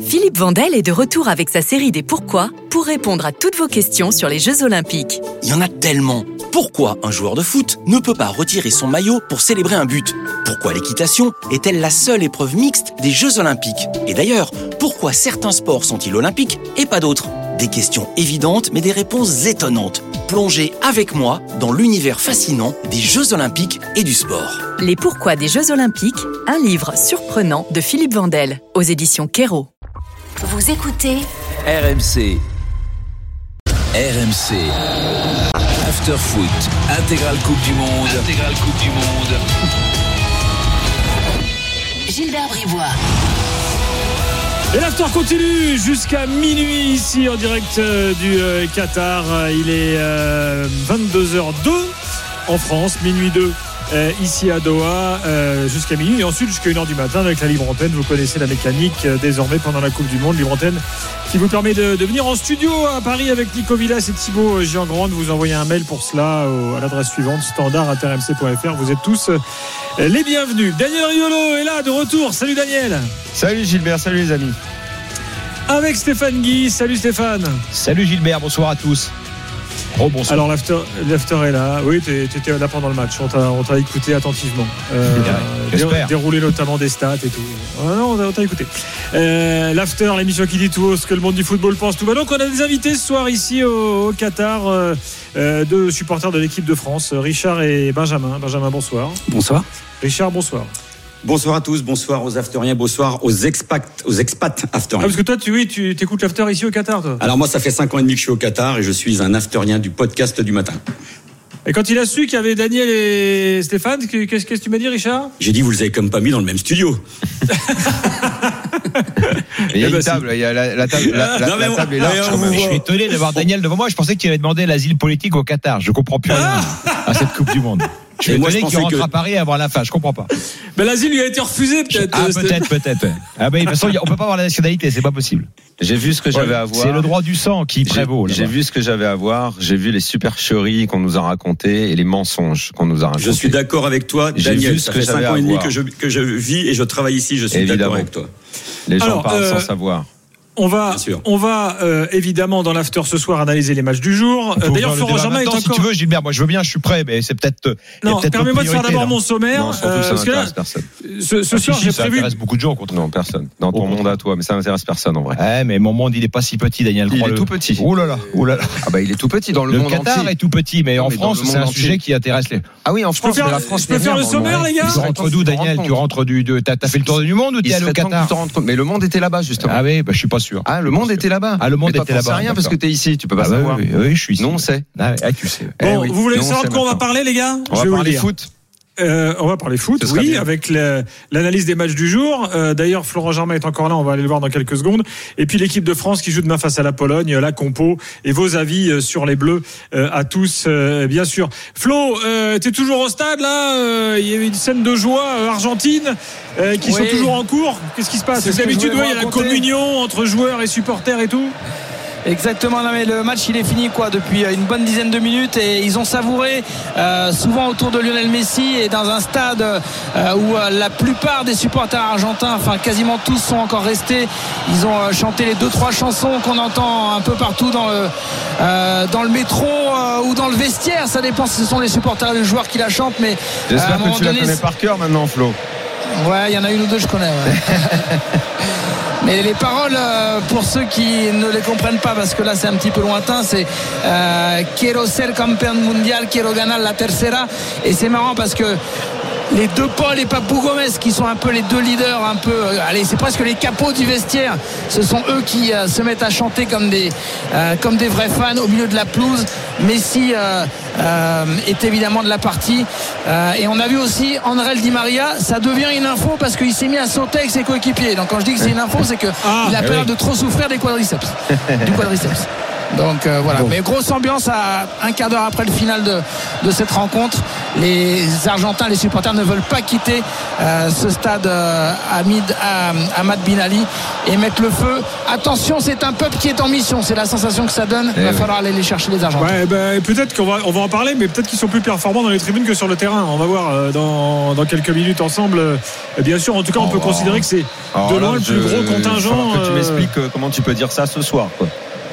Philippe Vandel est de retour avec sa série des Pourquoi pour répondre à toutes vos questions sur les Jeux Olympiques. Il y en a tellement. Pourquoi un joueur de foot ne peut pas retirer son maillot pour célébrer un but ? Pourquoi l'équitation est-elle la seule épreuve mixte des Jeux Olympiques ? Et d'ailleurs, pourquoi certains sports sont-ils olympiques et pas d'autres ? Des questions évidentes mais des réponses étonnantes. Plongez avec moi dans l'univers fascinant des Jeux Olympiques et du sport. Les Pourquoi des Jeux Olympiques, un livre surprenant de Philippe Vandel, aux éditions Kero. Vous écoutez RMC. RMC. After Foot. Intégrale Coupe du Monde. Gilbert Bribois. Et l'after continue jusqu'à minuit ici en direct du Qatar. Il est 22h02 en France, minuit 2 ici à Doha jusqu'à minuit et ensuite jusqu'à 1h du matin avec la libre antenne. Vous connaissez la mécanique désormais pendant la Coupe du Monde. Libre antenne qui vous permet de venir en studio à Paris avec Nico Villas et Thibaut Giangrande. Vous envoyez un mail pour cela à l'adresse suivante standard@rmc.fr. Vous êtes tous les bienvenus. Daniel Riolo est là de retour. Salut Daniel. Salut Gilbert, salut les amis. Avec Stéphane Guy. Salut Stéphane. Salut Gilbert, bonsoir à tous. Oh, bonsoir. Alors l'after est là. Oui, tu étais là pendant le match. On t'a écouté attentivement. Déroulé notamment des stats et tout. Non, on t'a écouté. L'after, l'émission qui dit tout ce que le monde du football pense. Tout va donc. On a des invités ce soir ici au Qatar, deux supporters de l'équipe de France, Richard et Benjamin. Benjamin, bonsoir. Bonsoir. Richard, bonsoir. Bonsoir à tous, bonsoir aux afteriens, bonsoir aux expats afteriens. Parce que toi, tu écoutes l'after ici au Qatar, toi. Alors moi, ça fait 5 ans et demi que je suis au Qatar et je suis un afterien du podcast du matin. Et quand il a su qu'il y avait Daniel et Stéphane, qu'est-ce que tu m'as dit, Richard ? J'ai dit, vous les avez comme pas mis dans le même studio. Il y a une table, il y a la table est large. Je suis étonné de voir Daniel devant moi. Je pensais qu'il avait demandé l'asile politique au Qatar. Je comprends plus rien à cette Coupe du Monde. Je suis étonné qu'il rentre à Paris avant la fin. Je comprends pas. Ben l'asile lui a été refusé peut-être. Peut-être. Ah ben de toute façon, on peut pas avoir la nationalité, c'est pas possible. J'ai vu ce que j'avais à voir. C'est le droit du sang qui prévaut. J'ai vu ce que j'avais à voir. J'ai vu les supercheries qu'on nous a racontées et les mensonges qu'on nous a racontés. Je suis d'accord avec toi, Daniel. Ça fait 5 ans et demi que je vis et je travaille ici. Je suis d'accord avec toi. Les gens parlent sans savoir. On va évidemment dans l'after ce soir analyser les matchs du jour. D'ailleurs, Florent Germain est encore. Si tu veux, Gilbert, moi je veux bien, je suis prêt, mais c'est peut-être. Non, permets-moi de faire d'abord mon sommaire. Non, surtout ça n'intéresse personne. Ce soir, j'ai prévu. Ça intéresse beaucoup de gens. Non, personne. Dans ton monde à toi, mais ça n'intéresse personne en vrai. Ouais, mais mon monde, il est pas si petit, Daniel. Il est tout petit. Ouh là là. Ah bah il est tout petit dans le monde entier. Le Qatar est tout petit, mais en France, c'est un sujet qui intéresse les. Ah oui, en France, la France. Je peux faire le sommaire, les gars. Tu rentres d'où, Daniel ? Tu rentres t'as fait le tour du monde ou t'es allé au Qatar ? Mais le monde était là-bas justement. Ah oui, bah je suis pas sûr. Ah, le monde était là-bas. Ah, le monde était là-bas. Tu sais rien parce que t'es ici, tu peux pas savoir. Oui, je suis ici. Non, on sait. Ah, tu sais. Bon, vous voulez savoir de quoi on va parler, les gars ? On va parler foot. On va parler foot, oui, avec l'analyse des matchs du jour. D'ailleurs, Florent Germain est encore là, on va aller le voir dans quelques secondes. Et puis l'équipe de France qui joue demain face à la Pologne, la compo et vos avis sur les Bleus à tous, bien sûr. Flo, t'es toujours au stade là ? Il y avait une scène de joie argentine qui sont toujours en cours. Qu'est-ce qui se passe ? D'habitude, il y a la communion entre joueurs et supporters et tout. Exactement, non mais le match il est fini depuis une bonne dizaine de minutes et ils ont savouré souvent autour de Lionel Messi et dans un stade où la plupart des supporters argentins, enfin quasiment tous sont encore restés. Ils ont chanté les 2-3 chansons qu'on entend un peu partout dans le métro ou dans le vestiaire, ça dépend si ce sont les supporters et les joueurs qui la chantent, mais j'espère que tu la connais par cœur maintenant, Flo. Ouais, il y en a une ou deux je connais, ouais. Mais les paroles, pour ceux qui ne les comprennent pas, parce que là c'est un petit peu lointain, c'est Quiero ser campeón mundial, quiero ganar la tercera. Et c'est marrant parce que les deux Paul et Papou Gomez qui sont un peu les deux leaders, c'est presque les capots du vestiaire, ce sont eux qui se mettent à chanter comme des vrais fans au milieu de la pelouse. Messi est évidemment de la partie et on a vu aussi André Di Maria, ça devient une info parce qu'il s'est mis à sauter avec ses coéquipiers. Donc quand je dis que c'est une info, c'est qu'il a peur de trop souffrir du quadriceps. Donc voilà, mais grosse ambiance à un quart d'heure après le final de cette rencontre les Argentins, les supporters ne veulent pas quitter ce stade Ahmad Bin Ali et mettre le feu. Attention, c'est un peuple qui est en mission, c'est la sensation que ça donne. Il va falloir aller les chercher, les Argentins. Peut-être qu'on va en parler, mais peut-être qu'ils sont plus performants dans les tribunes que sur le terrain. On va voir dans quelques minutes ensemble. Bien sûr, en tout cas, on peut considérer que c'est de loin le plus gros contingent. Que tu m'expliques comment tu peux dire ça ce soir, quoi.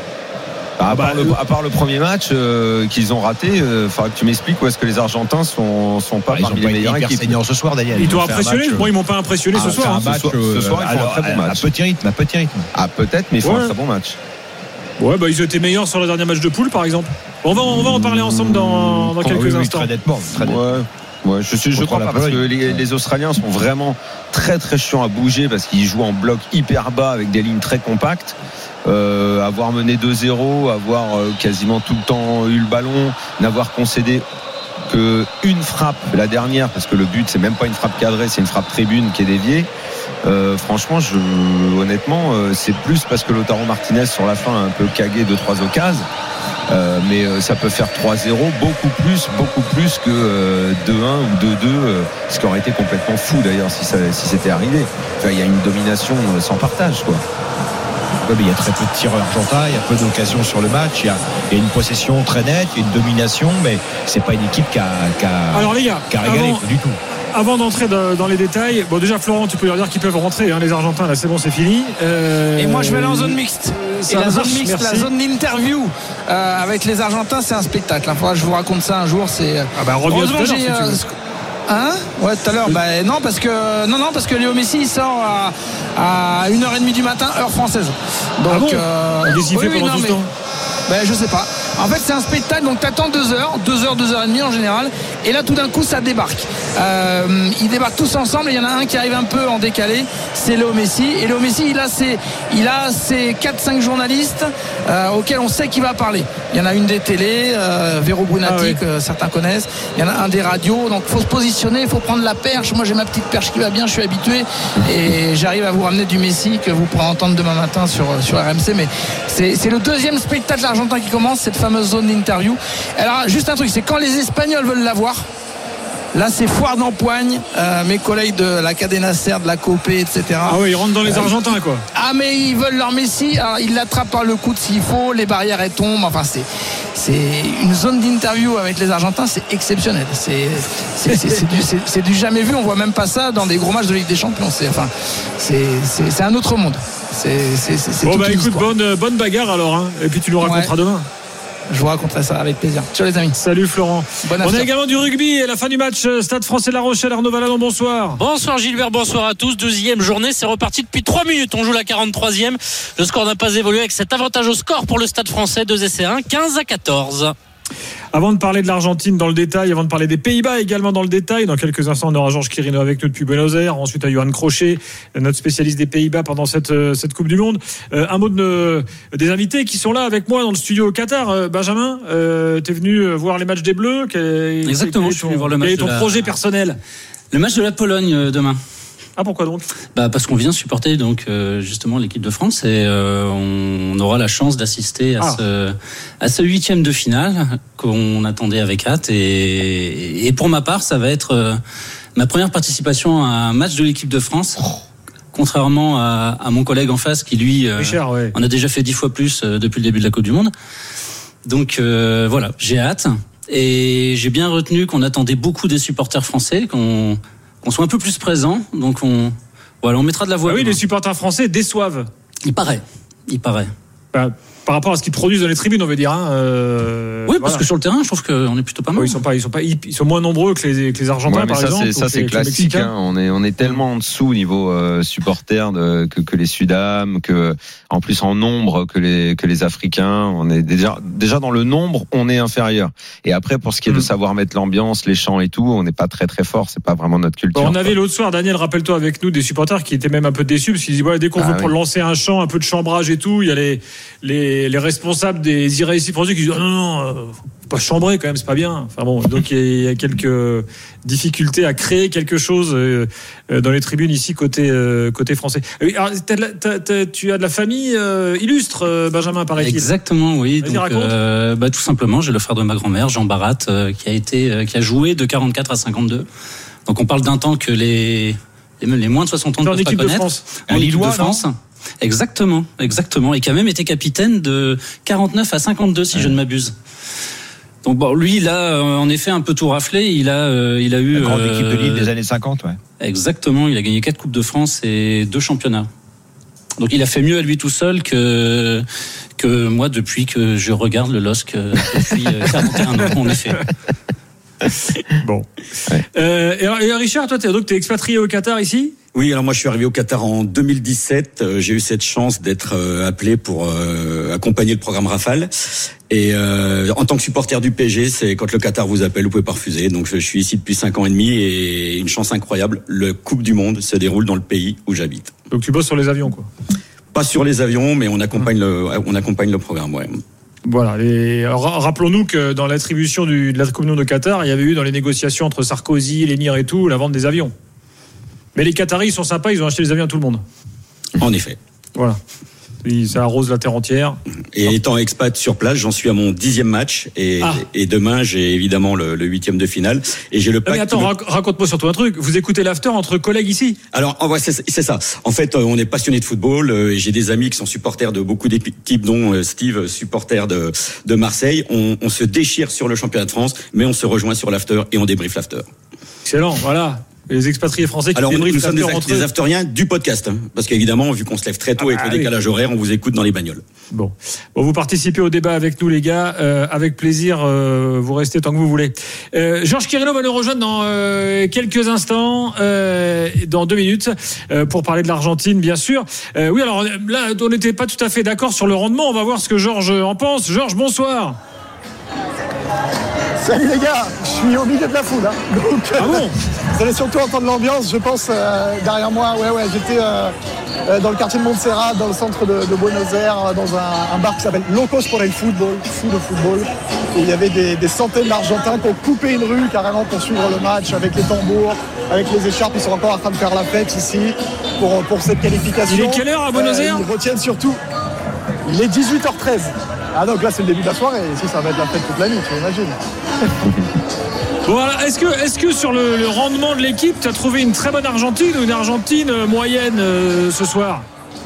À part le premier match qu'ils ont raté, il faudra que tu m'expliques où est-ce que les Argentins sont pas parmi les meilleures équipes. Ce soir, Daniel. Ils t'ont impressionné. Moi, ils m'ont pas impressionné ce soir. Ce soir, ils font un très bon match. À petit rythme. Peut-être, mais ils font un très bon match. Ouais, ils étaient meilleurs sur le dernier match de poule, par exemple. On va en parler ensemble dans quelques instants. Très nettement. Ouais, je crois pas, parce que les Australiens sont vraiment très très chiants à bouger parce qu'ils jouent en bloc hyper bas avec des lignes très compactes. Avoir mené 2-0, avoir quasiment tout le temps eu le ballon, n'avoir concédé que une frappe, la dernière, parce que le but c'est même pas une frappe cadrée, c'est une frappe tribune qui est déviée. Franchement, honnêtement, c'est plus parce que Lautaro Martinez sur la fin a un peu cagué 2-3 occasions. Mais ça peut faire 3-0 beaucoup plus que 2-1 ou 2-2, ce qui aurait été complètement fou d'ailleurs si c'était arrivé. Enfin, il y a une domination sans partage, quoi. Il y a très peu de tirs argentins, il y a peu d'occasions sur le match, il y a une possession très nette, il y a une domination, mais c'est pas une équipe qui a Alors les gars, régalé du tout. Avant d'entrer dans les détails, déjà Florent, tu peux leur dire qu'ils peuvent rentrer, les Argentins, là c'est bon, c'est fini. Et moi je vais aller en zone mixte. Et la zone mixte, la zone d'interview avec les Argentins, c'est un spectacle. Faudra que je vous raconte ça un jour. Reviens tout à l'heure si tu veux. Ouais, tout à l'heure. Non, parce que Léo Messi il sort à 1h30 du matin, heure française. Donc, qu'est-ce qu'il fait pendant tout ce temps ? Je sais pas. En fait, c'est un spectacle, donc t'attends 2h30 en général, et là tout d'un coup ça débarque. Ils débarquent tous ensemble, et il y en a un qui arrive un peu en décalé, c'est Léo Messi. Et Léo Messi, il a ses 4-5 journalistes auxquels on sait qu'il va parler. Il y en a une des télés, Vero Brunati, que certains connaissent. Il y en a un des radios, donc faut se positionner, il faut prendre la perche. Moi j'ai ma petite perche qui va bien, je suis habitué, et j'arrive à vous ramener du Messi que vous pourrez entendre demain matin sur RMC. Mais c'est le deuxième spectacle argentin qui commence, cette fameuse zone d'interview. Alors juste un truc, c'est quand les Espagnols veulent l'avoir, là c'est foire d'empoigne. Mes collègues de la Cadena Ser, de la Copé, etc. Ils rentrent dans les Argentins, quoi. Mais ils veulent leur Messi, alors ils l'attrapent par le coude s'il faut, les barrières elles tombent. Enfin c'est une zone d'interview avec les Argentins, c'est exceptionnel. C'est du jamais vu. On voit même pas ça dans des gros matchs de Ligue des Champions. C'est un autre monde. Écoute, bonne bagarre alors, et puis tu nous raconteras demain. Je vous raconterai ça avec plaisir. Ciao les amis. Salut Florent. On a également du rugby et la fin du match Stade Français La Rochelle. Arnaud Valadon, bonsoir. Bonsoir Gilbert, bonsoir à tous. Deuxième journée, c'est reparti depuis 3 minutes. On joue la 43e. Le score n'a pas évolué avec cet avantage au score pour le Stade Français. 2 essais 1, 15-14. Avant de parler de l'Argentine dans le détail, avant de parler des Pays-Bas également dans le détail, dans quelques instants on aura Georges Quirino avec nous depuis Buenos Aires, ensuite à Johan Crochet, notre spécialiste des Pays-Bas pendant cette Coupe du Monde. Un mot des invités qui sont là avec moi dans le studio au Qatar. Benjamin, t'es venu voir les matchs des Bleus. Exactement, je suis venu voir le match. Quel est ton projet personnel ? Le match de la Pologne demain. Pourquoi donc ? Parce qu'on vient supporter donc justement l'équipe de France et on aura la chance d'assister à ce 8e de finale qu'on attendait avec hâte et pour ma part ça va être ma première participation à un match de l'équipe de France. Contrairement à mon collègue en face qui lui on a déjà fait 10 fois plus depuis le début de la Coupe du Monde. Donc voilà, j'ai hâte et j'ai bien retenu qu'on attendait beaucoup des supporters français, qu'on soit un peu plus présent, donc on mettra de la voix. Les supporters français déçoivent. Il paraît. Par rapport à ce qu'ils produisent dans les tribunes, on veut dire. Parce que sur le terrain, je trouve qu'on est plutôt pas mal. Ils sont moins nombreux que les Argentins, par exemple. Ça, c'est classique. On est tellement en dessous niveau supporters que les Sudam, que en plus en nombre que les Africains. On est déjà dans le nombre, on est inférieur. Et après, pour ce qui est de savoir mettre l'ambiance, les chants et tout, on n'est pas très très fort. C'est pas vraiment notre culture. On avait l'autre soir, Daniel, rappelle-toi avec nous, des supporters qui étaient même un peu déçus parce qu'ils disaient dès qu'on veut lancer un chant, un peu de chambrage et tout, il y a les responsables des irréciprocités qui disent non, faut pas chambrer quand même, c'est pas bien. Enfin bon, donc il y a quelques difficultés à créer quelque chose dans les tribunes ici côté français. Alors, tu as de la famille illustre, Benjamin, paraît-il. Exactement, oui. Donc, tout simplement, j'ai le frère de ma grand-mère, Jean Barat, qui a joué de 44 à 52. Donc on parle d'un temps que les moins de 60 ans ne peuvent pas connaître. France. En équipe de France. Exactement. Et qui a même été capitaine de 49 à 52, si je ne m'abuse. Donc bon, lui, il a en effet un peu tout raflé. Il a eu. La grande équipe de Lille des années 50, ouais. Exactement. Il a gagné 4 Coupes de France et 2 championnats. Donc il a fait mieux à lui tout seul que moi depuis que je regarde le LOSC depuis 41 ans, en effet. Bon. Ouais. Et Richard, toi, t'es expatrié au Qatar ici ? Oui, alors moi je suis arrivé au Qatar en 2017. J'ai eu cette chance d'être appelé pour accompagner le programme Rafale. Et en tant que supporter du PSG, c'est quand le Qatar vous appelle, vous pouvez pas refuser. Donc je suis ici depuis 5 ans et demi et une chance incroyable. Le Coupe du Monde se déroule dans le pays où j'habite. Donc tu bosses sur les avions, quoi ? Pas sur les avions, mais on accompagne le programme, ouais. Voilà. Et rappelons-nous que dans l'attribution de la Coupe du Monde de Qatar, il y avait eu dans les négociations entre Sarkozy, l'émir et tout, la vente des avions. Mais les Qataris, ils sont sympas, ils ont acheté les avions à tout le monde. En effet. Voilà. Ça arrose la terre entière. Et étant expat sur place, j'en suis à mon 10e match. Et demain, j'ai évidemment le 8e de finale. Et j'ai le pack. Mais attends, raconte-moi surtout un truc. Vous écoutez l'after entre collègues ici ? Alors, c'est ça. En fait, on est passionné de football. Et j'ai des amis qui sont supporters de beaucoup d'équipes, dont Steve, supporter de Marseille. On se déchire sur le championnat de France, mais on se rejoint sur l'after et on débriefe l'after. Excellent, voilà. Les expatriés français qui débriefent l'after entre eux. Nous sommes des afteriens du podcast, parce qu'évidemment, vu qu'on se lève très tôt avec le décalage horaire, on vous écoute dans les bagnoles. Bon, vous participez au débat avec nous, les gars, avec plaisir. Vous restez tant que vous voulez. Georges Kérino va nous rejoindre dans quelques instants, dans 2 minutes, pour parler de l'Argentine, bien sûr. Oui, alors là, on n'était pas tout à fait d'accord sur le rendement. On va voir ce que Georges en pense. Georges, bonsoir. Salut les gars, je suis au milieu de la foule. Donc, vous allez surtout entendre l'ambiance, je pense, derrière moi. Ouais, j'étais dans le quartier de Montserrat, dans le centre de Buenos Aires, dans un bar qui s'appelle Locos por el Fútbol, fou de football. Et il y avait des centaines d'Argentins qui ont coupé une rue carrément pour suivre le match, avec les tambours, avec les écharpes. Ils sont encore en train de faire la fête ici pour cette qualification. Il est quelle heure à Buenos Aires ? Ils retiennent surtout. Il est 18h13. Ah donc là c'est le début de la soirée, ici ça va être la fête toute la nuit, tu imagines. Bon alors, est-ce que sur le rendement de l'équipe, tu as trouvé une très bonne Argentine ou une Argentine moyenne ce soir ?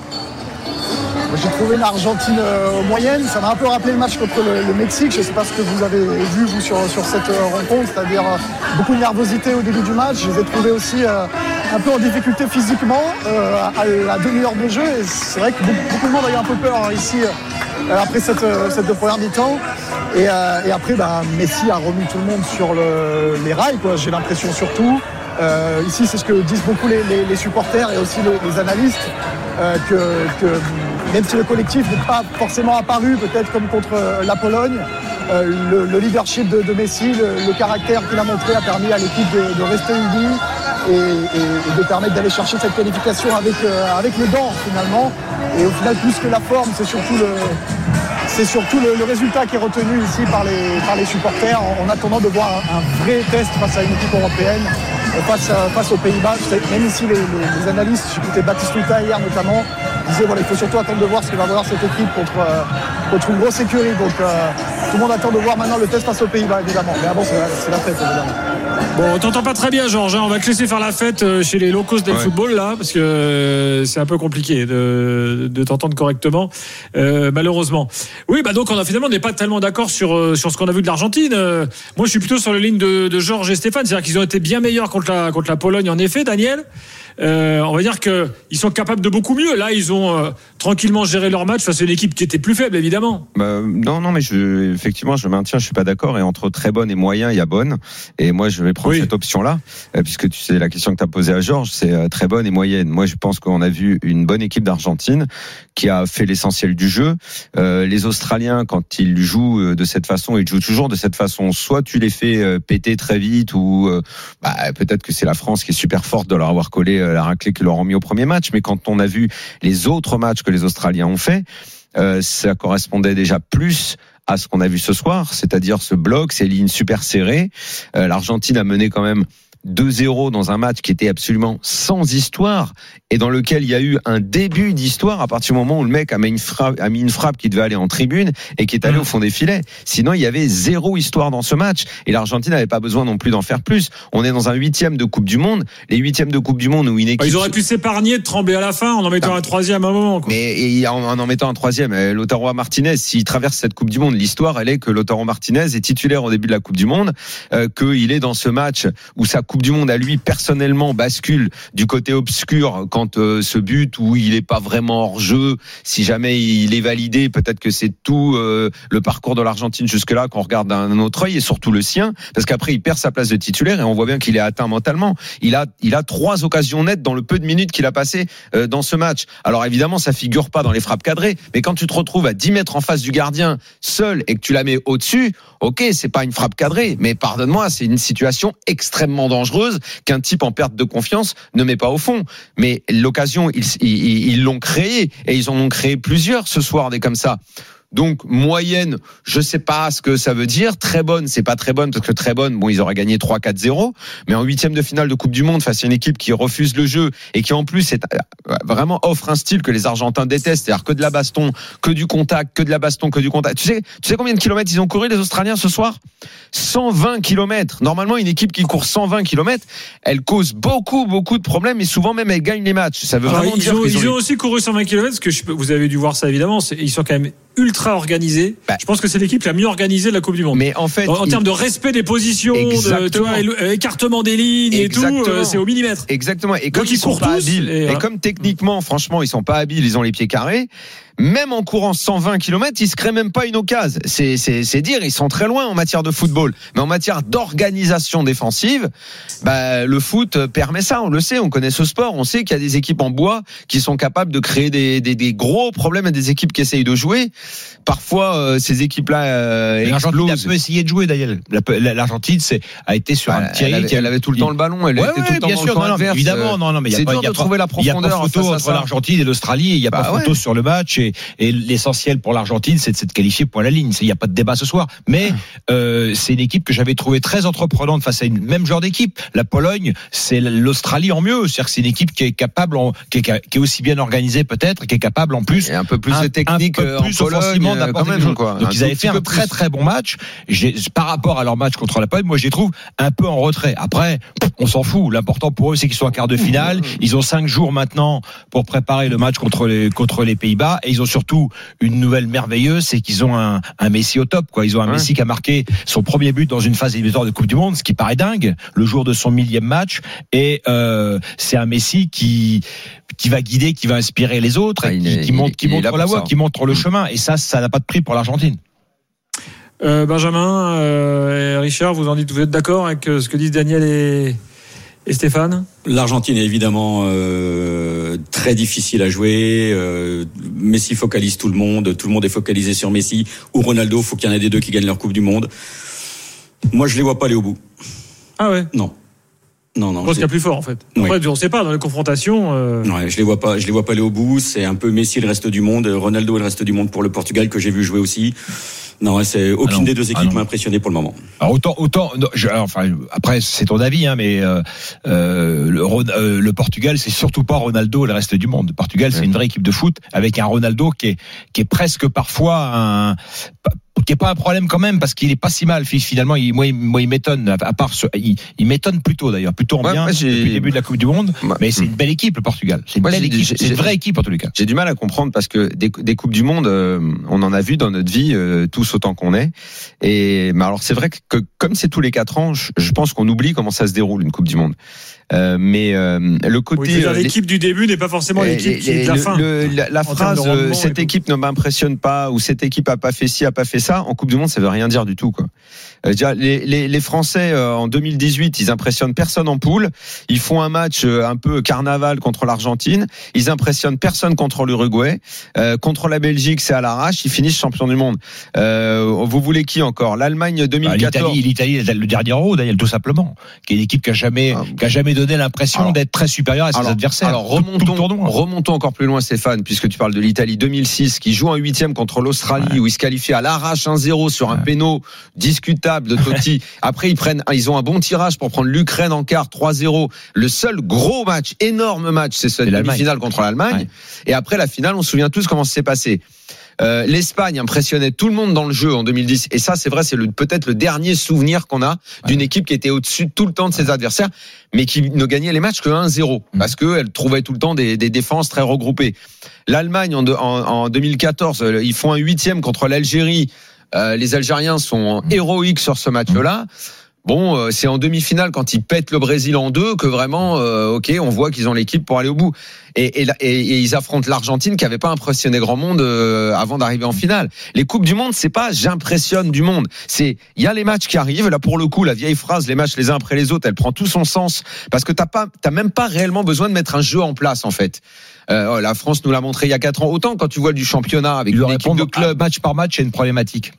J'ai trouvé une Argentine moyenne, ça m'a un peu rappelé le match contre le Mexique, je ne sais pas ce que vous avez vu vous sur cette rencontre, c'est-à-dire beaucoup de nervosité au début du match, je les ai trouvés aussi un peu en difficulté physiquement à la demi-heure de jeu et c'est vrai que beaucoup de monde a eu un peu peur ici après cette première mi-temps et après Messi a remis tout le monde sur les rails, quoi, j'ai l'impression surtout. Ici c'est ce que disent beaucoup les supporters et aussi les analystes que même si le collectif n'est pas forcément apparu peut-être comme contre la Pologne, le leadership de Messi, le caractère qu'il a montré a permis à l'équipe de rester unie et de permettre d'aller chercher cette qualification avec le dent finalement. Et au final, plus que la forme, c'est surtout le résultat qui est retenu ici par les supporters en attendant de voir un vrai test face à une équipe européenne, face aux Pays-Bas. Même ici, les analystes, j'écoutais Batistuta hier notamment, disaient il faut surtout attendre de voir ce que va avoir cette équipe contre une grosse écurie. Donc tout le monde attend de voir maintenant le test face aux Pays-Bas, évidemment. Mais avant, c'est la fête, évidemment. Bon, on t'entend pas très bien, Georges. On va te laisser faire la fête chez les locaux del football, là, parce que c'est un peu compliqué de t'entendre correctement, malheureusement. Oui, donc on n'est pas tellement d'accord sur ce qu'on a vu de l'Argentine. Moi, je suis plutôt sur la ligne de Georges et Stéphane. C'est-à-dire qu'ils ont été bien meilleurs contre la Pologne, en effet, Daniel. On va dire qu'ils sont capables de beaucoup mieux. Là, ils ont tranquillement géré leur match face à une équipe qui était plus faible, évidemment. Non, mais effectivement, je maintiens, je suis pas d'accord. Et entre très bonne et moyen, il y a bonne. Et moi, je vais prendre cette option-là, puisque tu sais, la question que tu as posée à Georges, c'est très bonne et moyenne. Moi, je pense qu'on a vu une bonne équipe d'Argentine qui a fait l'essentiel du jeu. Les Australiens, quand ils jouent de cette façon, ils jouent toujours de cette façon. Soit tu les fais péter très vite, ou peut-être que c'est la France qui est super forte de leur avoir collé la raclée qu'ils leur ont mis au premier match. Mais quand on a vu les autres matchs que les Australiens ont fait, ça correspondait déjà plus à ce qu'on a vu ce soir, c'est-à-dire ce bloc, ces lignes super serrées. L'Argentine a mené quand même 2-0 dans un match qui était absolument sans histoire et dans lequel il y a eu un début d'histoire à partir du moment où le mec a mis une frappe qui devait aller en tribune et qui est allé au fond des filets. Sinon, il y avait 0 histoire dans ce match et l'Argentine n'avait pas besoin non plus d'en faire plus. On est dans un 8e de Coupe du Monde. Les 8e de Coupe du Monde où une équipe... Ils auraient pu s'épargner de trembler à la fin en mettant un 3e à un moment. Quoi. Mais en mettant un 3e, Lautaro Martinez, s'il traverse cette Coupe du Monde, l'histoire, elle est que Lautaro Martinez est titulaire au début de la Coupe du Monde, qu'il est dans ce match où sa Coupe du Monde à lui personnellement bascule du côté obscur quand ce but où il est pas vraiment hors jeu, si jamais il est validé, peut-être que c'est tout le parcours de l'Argentine jusque-là qu'on regarde d'un autre œil et surtout le sien, parce qu'après il perd sa place de titulaire et on voit bien qu'il est atteint mentalement. Il a 3 occasions nettes dans le peu de minutes qu'il a passé dans ce match. Alors évidemment ça figure pas dans les frappes cadrées, mais quand tu te retrouves à 10 mètres en face du gardien seul et que tu la mets au-dessus, ok, c'est pas une frappe cadrée, mais pardonne-moi, c'est une situation extrêmement dangereuse qu'un type en perte de confiance ne met pas au fond. Mais l'occasion, ils l'ont créée et ils en ont créé plusieurs ce soir, des comme ça. Donc moyenne, je sais pas ce que ça veut dire. Très bonne, c'est pas très bonne parce que très bonne, bon, ils auraient gagné 3-4-0. Mais en 8e de finale de Coupe du Monde face à une équipe qui refuse le jeu et qui en plus vraiment offre un style que les Argentins détestent, c'est-à-dire que de la baston, que du contact, que de la baston, que du contact. Tu sais combien de kilomètres ils ont couru les Australiens ce soir ? 120 kilomètres. Normalement, une équipe qui court 120 kilomètres, elle cause beaucoup de problèmes et souvent même elle gagne les matchs. Ça veut vraiment dire qu'ils ont aussi couru 120 kilomètres, parce que vous avez dû voir ça évidemment. Ils sont quand même ultra organisé. Je pense que c'est l'équipe la mieux organisée de la Coupe du Monde. Mais en fait, en termes de respect des positions, écartement des lignes et tout, c'est au millimètre. Exactement. Et comme ils sont pas habiles, et comme techniquement, franchement, ils sont pas habiles, ils ont les pieds carrés. Même en courant 120 km, ils se créent même pas une occasion. C'est dire, ils sont très loin en matière de football. Mais en matière d'organisation défensive, le foot permet ça. On le sait, on connaît ce sport. On sait qu'il y a des équipes en bois qui sont capables de créer des gros problèmes à des équipes qui essayent de jouer. Parfois, ces équipes-là l'Argentine a peu essayé de jouer, Daniel. L'Argentine a été sur un tiré. Elle avait tout le temps le ballon. Elle était tout le temps dans le camp adverse. Évidemment, non, mais c'est dur de trouver la profondeur. Il n'y a pas photo entre l'Argentine et l'Australie. Il n'y a pas photo sur le match. Et l'essentiel pour l'Argentine, c'est de se qualifier point à la ligne. Il n'y a pas de débat ce soir. Mais c'est une équipe que j'avais trouvée très entreprenante face à une même genre d'équipe. La Pologne, c'est l'Australie en mieux. C'est-à-dire que c'est une équipe qui est capable, qui est aussi bien organisée peut-être, qui est capable en plus, et un peu plus de technique, un peu plus offensivement d'apporter le jeu. Donc ils avaient fait un très très bon match. Par rapport à leur match contre la Pologne, moi je les trouve un peu en retrait. Après, on s'en fout. L'important pour eux, c'est qu'ils sont en quart de finale. Ils ont 5 jours maintenant pour préparer le match contre les Pays-Bas, et ils ont surtout une nouvelle merveilleuse, c'est qu'ils ont un Messi au top, quoi. Ils ont un Messi qui a marqué son premier but dans une phase éliminatoire de Coupe du Monde, ce qui paraît dingue, le jour de son 1000e match. Et c'est un Messi qui va guider, qui va inspirer les autres, qui montre la voie, qui montre le chemin. Et ça n'a pas de prix pour l'Argentine. Benjamin, et Richard, vous êtes d'accord avec ce que disent Daniel et Stéphane ? L'Argentine est évidemment très difficile à jouer. Messi focalise tout le monde est focalisé sur Messi ou Ronaldo. Faut qu'il y en ait des deux qui gagnent leur Coupe du Monde. Moi, je les vois pas aller au bout. Ah ouais ? Non. Je pense qu'il y a plus fort en fait. Après, on ne sait pas dans les confrontations. Ouais, je les vois pas aller au bout. C'est un peu Messi le reste du monde, Ronaldo et le reste du monde pour le Portugal que j'ai vu jouer aussi. Non, c'est aucune des deux équipes m'a impressionné pour le moment. Alors autant après c'est ton avis, mais le Portugal, c'est surtout pas Ronaldo et le reste du monde. Le Portugal, c'est une vraie équipe de foot avec un Ronaldo qui est presque parfois qui est pas un problème quand même, parce qu'il est pas si mal finalement. Moi il m'étonne, à part il m'étonne plutôt d'ailleurs, plutôt en bien depuis le début de la Coupe du Monde. Mais c'est une belle équipe, le Portugal. C'est une belle équipe, c'est une vraie équipe en tous les cas. J'ai du mal à comprendre parce que des Coupes du Monde, on en a vu dans notre vie tous autant qu'on est. Mais alors c'est vrai que comme c'est tous les 4 ans, je pense qu'on oublie comment ça se déroule une Coupe du Monde. Mais le côté l'équipe du début n'est pas forcément l'équipe qui est de la fin. La phrase cette équipe ne m'impressionne pas, ou cette équipe a pas fait ci, a pas fait ça, en Coupe du Monde, ça veut rien dire du tout, quoi. Les Français en 2018, ils impressionnent personne en poule. Ils font un match un peu carnaval contre l'Argentine. Ils impressionnent personne contre l'Uruguay. Contre la Belgique, c'est à l'arrache. Ils finissent champions du monde. Vous voulez qui encore ? L'Allemagne 2014. L'Italie, le dernier Euro, Daniel, tout simplement, qui est une équipe qui a jamais donner l'impression d'être très supérieur à ses adversaires. Alors remontons encore plus loin, Stéphane, puisque tu parles de l'Italie 2006, qui joue en 8e contre l'Australie, où ils se qualifient à l'arrache 1-0 sur un péno discutable de Totti. Après, ils ont un bon tirage pour prendre l'Ukraine en quart 3-0. Le seul gros match, énorme match, c'est cette demi-finale contre l'Allemagne. Ouais. Et après la finale, on se souvient tous comment ça s'est passé. L'Espagne impressionnait tout le monde dans le jeu en 2010, et ça c'est vrai, c'est peut-être le dernier souvenir qu'on a d'une équipe qui était au-dessus tout le temps de ses adversaires, mais qui ne gagnait les matchs que 1-0 parce qu'elle trouvait tout le temps des défenses très regroupées. L'Allemagne en 2014, ils font un 8e contre l'Algérie. Les Algériens sont héroïques sur ce match-là. Bon, c'est en demi-finale quand ils pètent le Brésil en 2 que vraiment, on voit qu'ils ont l'équipe pour aller au bout. Et ils affrontent l'Argentine qui avait pas impressionné grand monde avant d'arriver en finale. Les coupes du monde, c'est pas j'impressionne du monde. C'est il y a les matchs qui arrivent. Là pour le coup, la vieille phrase les matchs les uns après les autres, elle prend tout son sens parce que t'as même pas réellement besoin de mettre un jeu en place en fait. La France nous l'a montré il y a 4 ans. Autant quand tu vois du championnat avec une équipe de club match par match, c'est une problématique.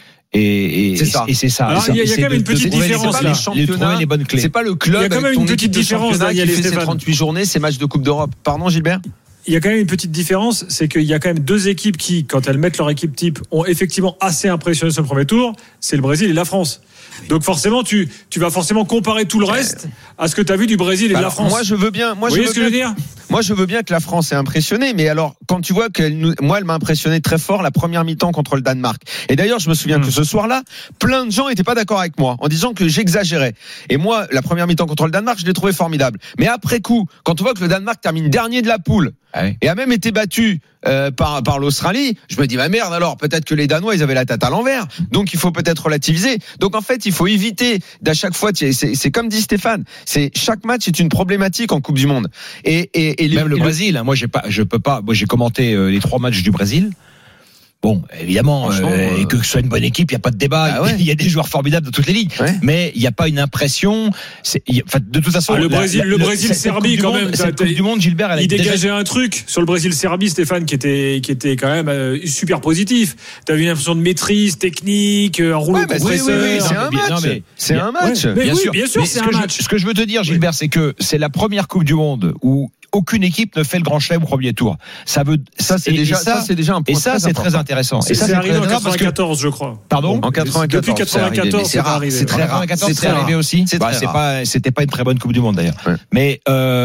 Et c'est ça. Alors, il y a quand même une petite différence là. Les bonnes clés. C'est pas le club. Il y a quand même une petite différence qui fait ses 38 journées, ses matchs de Coupe d'Europe. Pardon, Gilbert. Il y a quand même une petite différence, c'est qu'il y a quand même 2 équipes qui, quand elles mettent leur équipe type, ont effectivement assez impressionné sur le premier tour. C'est le Brésil et la France. Donc forcément, tu vas forcément comparer tout le reste à ce que tu as vu du Brésil et de la France. Moi, je veux bien. Vous voyez ce que je veux dire ? Moi, je veux bien que la France ait impressionné, mais alors, quand tu vois elle m'a impressionné très fort la première mi-temps contre le Danemark. Et d'ailleurs, je me souviens que ce soir-là, plein de gens n'étaient pas d'accord avec moi, en disant que j'exagérais. Et moi, la première mi-temps contre le Danemark, je l'ai trouvé formidable. Mais après coup, quand tu vois que le Danemark termine dernier de la poule, et a même été battu par l'Australie, je me dis merde, alors peut-être que les Danois ils avaient la tête à l'envers, donc il faut peut-être relativiser. Donc en fait il faut éviter d'à chaque fois, c'est comme dit Stéphane, c'est chaque match est une problématique en Coupe du Monde. Et même le Brésil, moi j'ai commenté les 3 matchs du Brésil. Bon, évidemment, et que ce soit une bonne équipe, il n'y a pas de débat. Il y a des joueurs formidables de toutes les ligues, mais il n'y a pas une impression. De toute façon, le Brésil-Serbie quand même. Cette Coupe du Monde, Gilbert, il dégageait un truc sur le Brésil-Serbie, Stéphane, qui était quand même super positif. Tu avais une impression de maîtrise technique, un rouleau compresseur. Oui, c'est un match. Bien sûr, c'est un match. Ce que je veux te dire, Gilbert, c'est que c'est la première Coupe du Monde où aucune équipe ne fait le grand chelem au premier tour. Ça c'est déjà un point. Et ça, c'est très intéressant. Et ça, c'est arrivé en 94, je crois. Pardon? En depuis 94, c'est arrivé. C'est très rare. 94, c'est arrivé aussi. C'était pas une très bonne Coupe du Monde d'ailleurs. Mais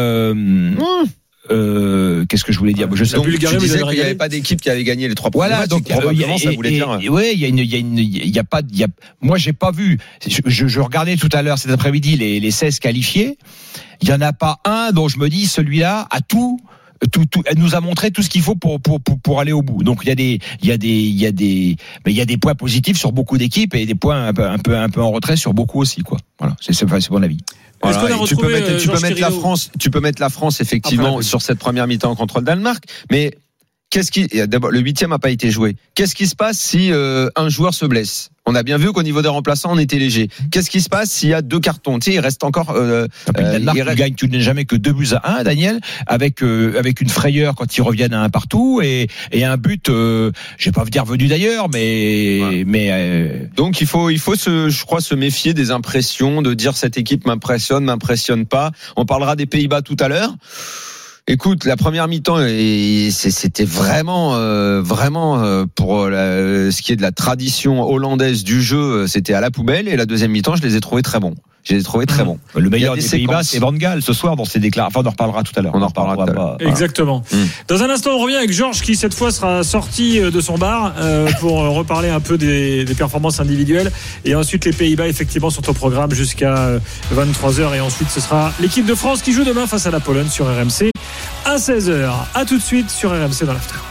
qu'est-ce que je voulais dire? Tu disais qu'il n'y avait pas d'équipe qui avait gagné les 3 premiers matchs. Donc probablement ça voulait dire. Moi, j'ai pas vu. Je regardais tout à l'heure cet après-midi les 16 qualifiés. Il y en a pas un dont je me dis celui-là a tout. Elle nous a montré tout ce qu'il faut pour aller au bout. Donc il y a des points positifs sur beaucoup d'équipes et des points un peu en retrait sur beaucoup aussi, quoi. Voilà, c'est mon avis. Voilà, tu peux mettre la France effectivement sur cette première mi-temps contre le Danemark, mais d'abord le 8e n'a pas été joué. Qu'est-ce qui se passe si un joueur se blesse? On a bien vu qu'au niveau des remplaçants, on était léger. Qu'est-ce qui se passe s'il y a 2 cartons? Tu sais, il reste encore. Le Danemark gagne tout de jamais que 2-1, Daniel, avec une frayeur quand ils reviennent à un partout et un but. Je vais pas dire venu d'ailleurs, mais donc il faut je crois se méfier des impressions, de dire cette équipe m'impressionne pas. On parlera des Pays-Bas tout à l'heure. Écoute, la première mi-temps, c'était vraiment pour ce qui est de la tradition hollandaise du jeu, c'était à la poubelle. Et la deuxième mi-temps, je les ai trouvés très bons. Le meilleur des Pays-Bas, c'est Van Gaal ce soir dans ses déclarations. Enfin, on en reparlera tout à l'heure. Exactement. Dans un instant, on revient avec Georges qui cette fois sera sorti de son bar pour reparler un peu des performances individuelles. Et ensuite, les Pays-Bas effectivement sont au programme jusqu'à 23h. Et ensuite, ce sera l'équipe de France qui joue demain face à la Pologne sur RMC à 16h. À tout de suite sur RMC dans l'After.